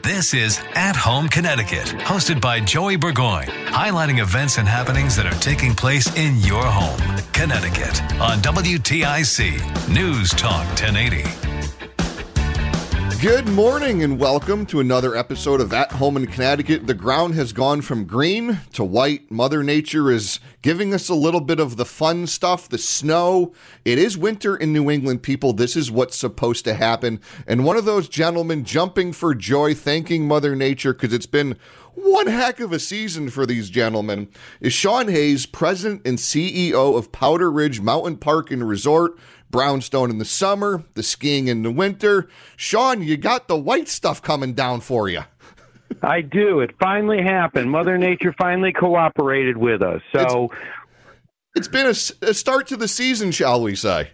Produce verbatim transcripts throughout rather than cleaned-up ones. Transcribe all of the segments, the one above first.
This is At Home Connecticut, hosted by Joey Burgoyne, highlighting events and happenings that are taking place in your home, Connecticut, on W T I C News Talk ten eighty. Good morning and welcome to another episode of At Home in Connecticut. The ground has gone from green to white. Mother Nature is giving us a little bit of the fun stuff, the snow. It is winter in New England, people. This is what's supposed to happen. And one of those gentlemen jumping for joy, thanking Mother Nature, because it's been one heck of a season for these gentlemen, is Sean Hayes, president and C E O of Powder Ridge Mountain Park and Resort. Brownstone in the summer, the skiing in the winter. Sean, you got the white stuff coming down for you. I do. It finally happened. Mother Nature finally cooperated with us. So It's, it's been a, a start to the season, shall we say.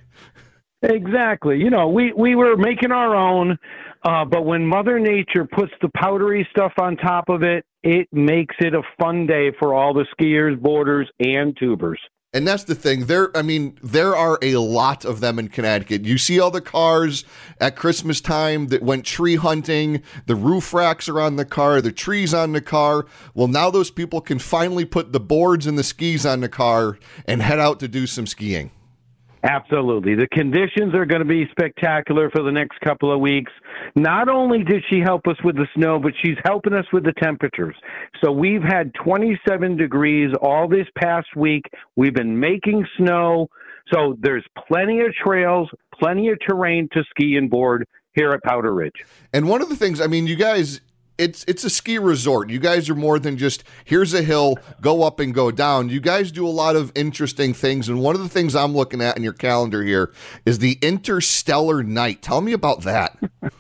Exactly. You know, we, we were making our own, uh, but when Mother Nature puts the powdery stuff on top of it, it makes it a fun day for all the skiers, boarders, and tubers. And that's the thing. There, I mean, there are a lot of them in Connecticut. You see all the cars at Christmas time that went tree hunting. The roof racks are on the car, the trees on the car. Well, now those people can finally put the boards and the skis on the car and head out to do some skiing. Absolutely. The conditions are going to be spectacular for the next couple of weeks. Not only did she help us with the snow, but she's helping us with the temperatures. So we've had twenty-seven degrees all this past week. We've been making snow. So there's plenty of trails, plenty of terrain to ski and board here at Powder Ridge. And one of the things, I mean, you guys, It's it's a ski resort. You guys are more than just, here's a hill, go up and go down. You guys do a lot of interesting things, and one of the things I'm looking at in your calendar here is the Interstellar Night. Tell me about that.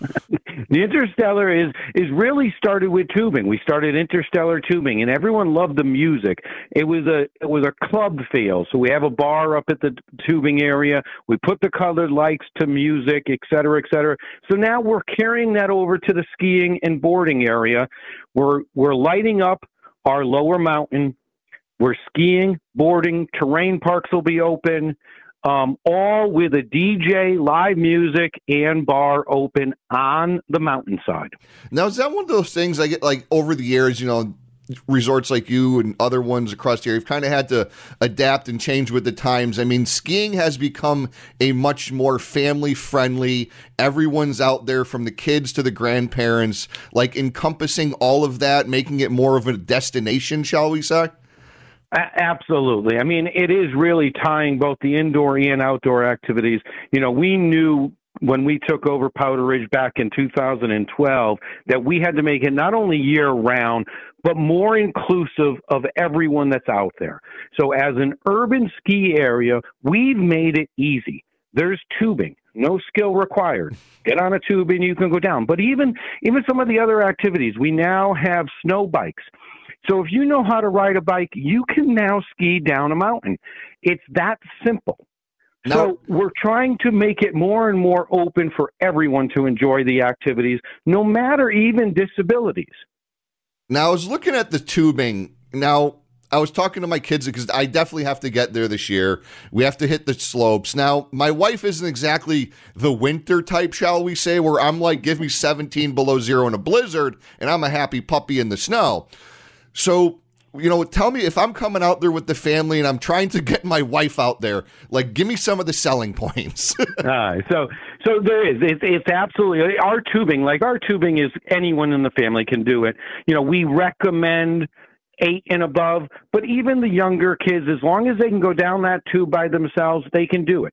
The Interstellar is is really started with tubing. We started Interstellar Tubing, and everyone loved the music. It was a it was a club feel. So we have a bar up at the tubing area. We put the colored lights to music, et cetera, et cetera. So now we're carrying that over to the skiing and boarding area. We're we're lighting up our lower mountain. We're skiing, boarding. Terrain parks will be open. Um, all with a D J, live music, and bar open on the mountainside. Now, is that one of those things I get, like, over the years, you know, resorts like you and other ones across the area, you've kind of had to adapt and change with the times. I mean, skiing has become a much more family-friendly, everyone's out there from the kids to the grandparents, like encompassing all of that, making it more of a destination, shall we say? Absolutely. I mean, it is really tying both the indoor and outdoor activities. You know, we knew when we took over Powder Ridge back in two thousand twelve that we had to make it not only year-round, but more inclusive of everyone that's out there. So as an urban ski area, we've made it easy. There's tubing. No skill required. Get on a tube and you can go down. But even even some of the other activities, we now have snow bikes. So if you know how to ride a bike, you can now ski down a mountain. It's that simple. Now, so we're trying to make it more and more open for everyone to enjoy the activities, no matter even disabilities. Now, I was looking at the tubing. Now, I was talking to my kids because I definitely have to get there this year. We have to hit the slopes. Now, my wife isn't exactly the winter type, shall we say, where I'm like, give me seventeen below zero in a blizzard, and I'm a happy puppy in the snow. So, you know, tell me, if I'm coming out there with the family and I'm trying to get my wife out there, like, give me some of the selling points. uh, so, so there is. It's, it's absolutely our tubing. Like our tubing is anyone in the family can do it. You know, we recommend eight and above, but even the younger kids, as long as they can go down that tube by themselves, they can do it.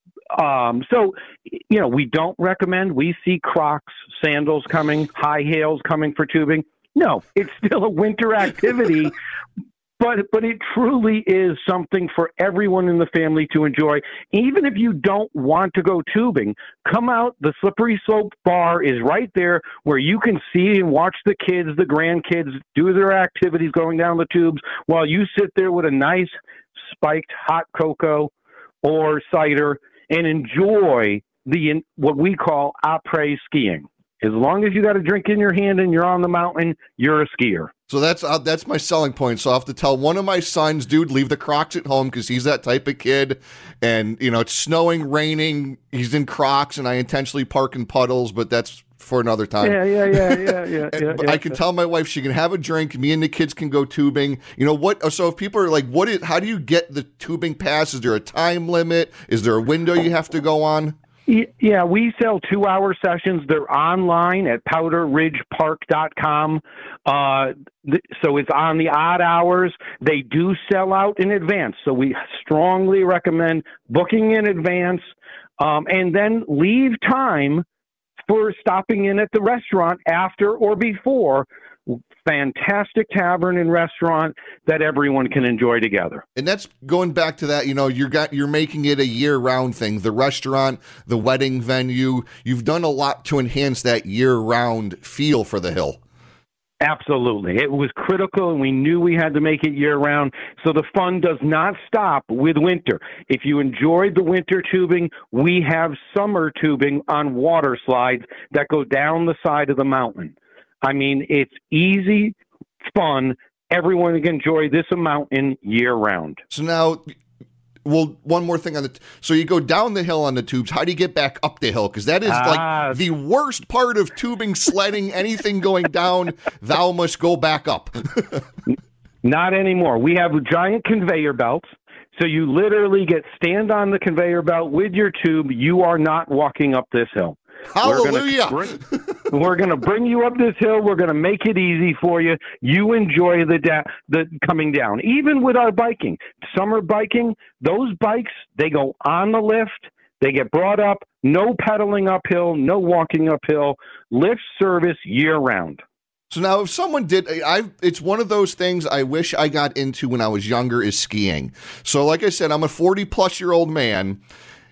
Um, so, you know, we don't recommend. We see Crocs, sandals coming, high heels coming for tubing. No, it's still a winter activity, but but it truly is something for everyone in the family to enjoy. Even if you don't want to go tubing, come out. The Slippery Slope Bar is right there where you can see and watch the kids, the grandkids, do their activities going down the tubes while you sit there with a nice spiked hot cocoa or cider and enjoy the what we call après skiing. As long as you got a drink in your hand and you're on the mountain, you're a skier. So that's uh, that's my selling point. So I have to tell one of my sons, dude, leave the Crocs at home because he's that type of kid. And, you know, it's snowing, raining. He's in Crocs, and I intentionally park in puddles, but that's for another time. Yeah, yeah, yeah, yeah, yeah. yeah, But yeah. I can tell my wife she can have a drink. Me and the kids can go tubing. You know what? So if people are like, "What is? How do you get the tubing pass? Is there a time limit? Is there a window you have to go on?" Yeah, we sell two-hour sessions. They're online at powder ridge park dot com. Uh, th- so it's on the odd hours. They do sell out in advance. So we strongly recommend booking in advance um, and then leave time for stopping in at the restaurant after or before. Fantastic tavern and restaurant that everyone can enjoy together. And that's going back to that, you know, you're got you're making it a year-round thing. The restaurant, the wedding venue, you've done a lot to enhance that year-round feel for the Hill. Absolutely. It was critical, and we knew we had to make it year-round, so the fun does not stop with winter. If you enjoyed the winter tubing, we have summer tubing on water slides that go down the side of the mountain. I mean, it's easy, fun. Everyone can enjoy this mountain year-round. So now, well, one more thing on the. So you go down the hill on the tubes. How do you get back up the hill? Because that is Ah. like the worst part of tubing, sledding, anything going down. Thou must go back up. Not anymore. We have giant conveyor belts. So you literally get stand on the conveyor belt with your tube. You are not walking up this hill. Hallelujah. We're gonna bring, we're gonna bring you up this hill. We're gonna make it easy for you. You enjoy the da- the coming down. Even with our biking, summer biking, those bikes, they go on the lift. They get brought up. No pedaling uphill. No walking uphill. Lift service year round. So now, if someone did, I it's one of those things I wish I got into when I was younger is skiing. So, like I said, I'm a forty plus year old man.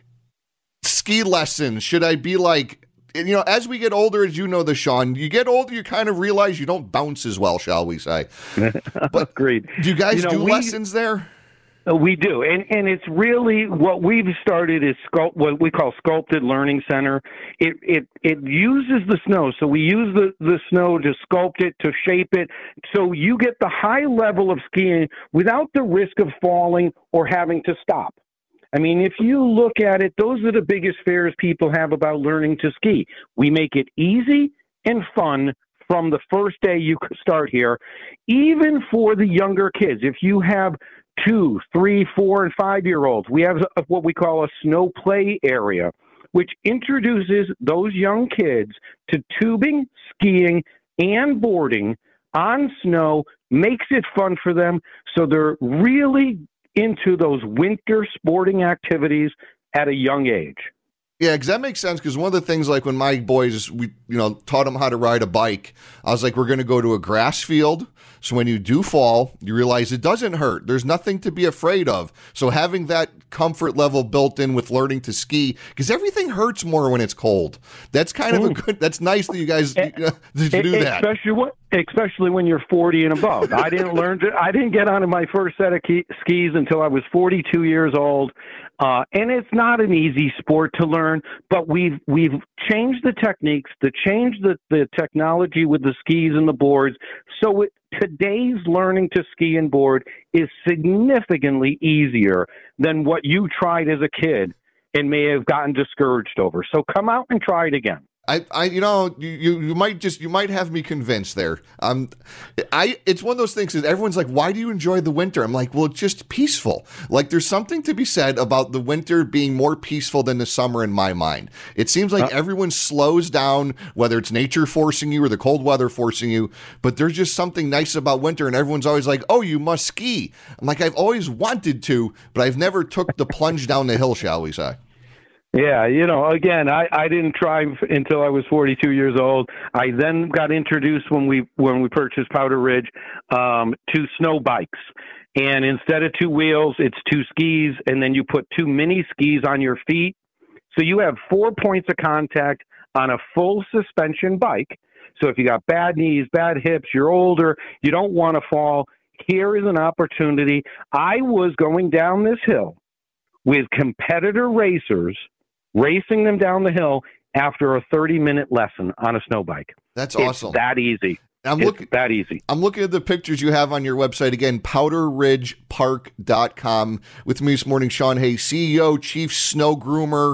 Ski lessons, should I be like, you know, as we get older, as you know, the Sean, you get older, you kind of realize you don't bounce as well, shall we say? But Agreed. do you guys You know, do we- lessons there? Uh, We do, and and it's really what we've started is sculpt, what we call Sculpted Learning Center. It it it uses the snow, so we use the the snow to sculpt it, to shape it, so you get the high level of skiing without the risk of falling or having to stop. I mean, if you look at it, those are the biggest fears people have about learning to ski. We make it easy and fun from the first day you start here, even for the younger kids. If you have two, three, four, and five-year-olds, we have what we call a snow play area, which introduces those young kids to tubing, skiing, and boarding on snow, makes it fun for them, so they're really into those winter sporting activities at a young age. Yeah, because that makes sense. Because one of the things, like when my boys, we you know taught them how to ride a bike, I was like, we're going to go to a grass field. So when you do fall, you realize it doesn't hurt. There's nothing to be afraid of. So having that comfort level built in with learning to ski, because everything hurts more when it's cold. That's kind of a good. That's nice that you guys you know, to do that. Especially when, especially when you're forty and above. I didn't learn to. I didn't get onto my first set of key, skis until I was forty-two years old. Uh, and it's not an easy sport to learn, but we've we've changed the techniques, to change the, the technology with the skis and the boards. So it, today's learning to ski and board is significantly easier than what you tried as a kid and may have gotten discouraged over. So come out and try it again. I, I, you know, you, you, you might just, you might have me convinced there. Um, I, it's one of those things that everyone's like, why do you enjoy the winter? I'm like, well, it's just peaceful. Like there's something to be said about the winter being more peaceful than the summer in my mind. It seems like uh, everyone slows down, whether it's nature forcing you or the cold weather forcing you, but there's just something nice about winter. And everyone's always like, oh, you must ski. I'm like, I've always wanted to, but I've never took the plunge down the hill, shall we say. Yeah, you know, again, I, I didn't try until I was forty-two years old. I then got introduced when we when we purchased Powder Ridge um, to snow bikes. And instead of two wheels, it's two skis, and then you put two mini skis on your feet. So you have four points of contact on a full suspension bike. So if you got bad knees, bad hips, you're older, you don't want to fall, here is an opportunity. I was going down this hill with competitor racers, racing them down the hill after a thirty-minute lesson on a snow bike. That's it's awesome. That easy. I'm it's looking that easy. I'm looking at the pictures you have on your website again, powder ridge park dot com. With me this morning, Sean Hay, C E O, Chief Snow Groomer.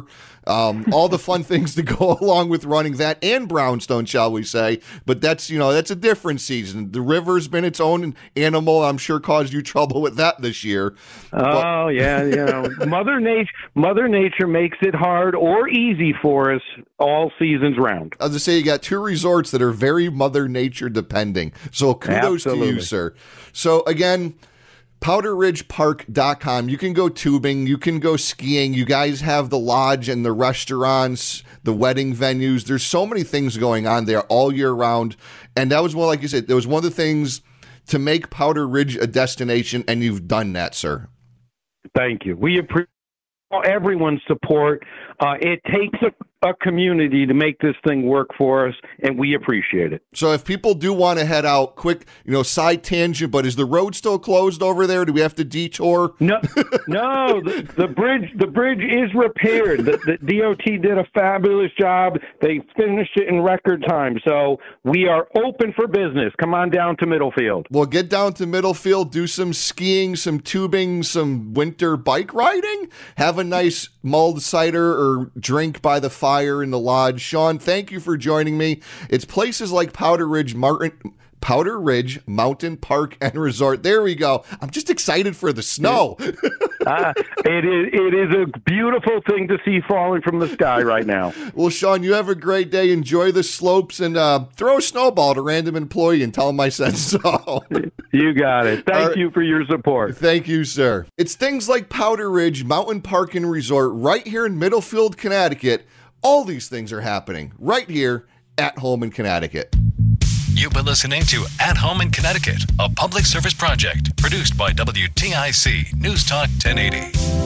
Um, all the fun things to go along with running that and Brownstone, shall we say. But that's, you know, that's a different season. The river's been its own animal. I'm sure caused you trouble with that this year. Oh, but- yeah, you know, Mother Nature, Mother Nature makes it hard or easy for us all seasons round. As I say, you got two resorts that are very Mother Nature depending. So kudos Absolutely. to you, sir. So again, powder ridge park dot com. You can go tubing. You can go skiing. You guys have the lodge and the restaurants, the wedding venues. There's so many things going on there all year round. And that was one, like you said, that was one of the things to make Powder Ridge a destination, and you've done that, sir. Thank you. We appreciate everyone's support. Uh, it takes a, a community to make this thing work for us, and we appreciate it. So if people do want to head out, quick, you know, side tangent, but is the road still closed over there? Do we have to detour? No, no, the, the bridge the bridge is repaired. The, the D O T did a fabulous job. They finished it in record time. So we are open for business. Come on down to Middlefield. Well, get down to Middlefield, do some skiing, some tubing, some winter bike riding, have a nice mulled cider or drink by the fire in the lodge. Sean, thank you for joining me. It's places like Powder Ridge, Martin, Powder Ridge Mountain Park and Resort. There we go. I'm just excited for the snow. uh, it is it is a beautiful thing to see falling from the sky right now. Well, Sean, you have a great day. Enjoy the slopes and uh, throw a snowball at a random employee and tell them I said so. You got it. Thank right. you for your support. Thank you, sir. It's things like Powder Ridge Mountain Park and Resort right here in Middlefield, Connecticut. All these things are happening right here at home in Connecticut. You've been listening to At Home in Connecticut, a public service project produced by W T I C News Talk ten eighty.